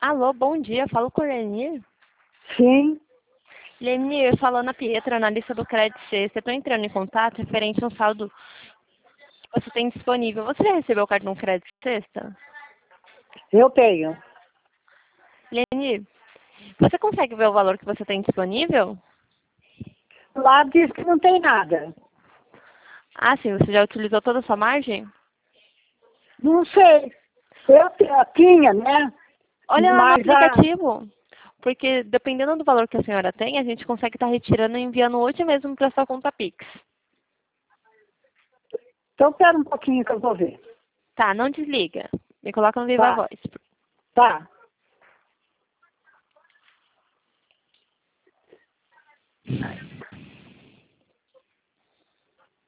Alô, bom dia. Falo com o Lenir. Sim, Lenir, falando a Pietra, analista do Crédito Sexta. Estou entrando em contato referente ao saldo que você tem disponível. Você já recebeu o cartão Crédito Sexta? eu tenho. Lenir, você consegue ver o valor que você tem disponível? Lá diz que não tem nada. Ah, sim. Você já utilizou toda a sua margem? Não sei. Eu tinha, né? Olha lá no Mas aplicativo. Porque dependendo do valor que a senhora tem, a gente consegue estar retirando e enviando hoje mesmo para sua conta Pix. então espera um pouquinho que eu vou ver. Tá, não desliga. Me coloca no Viva Tá, Voz. tá.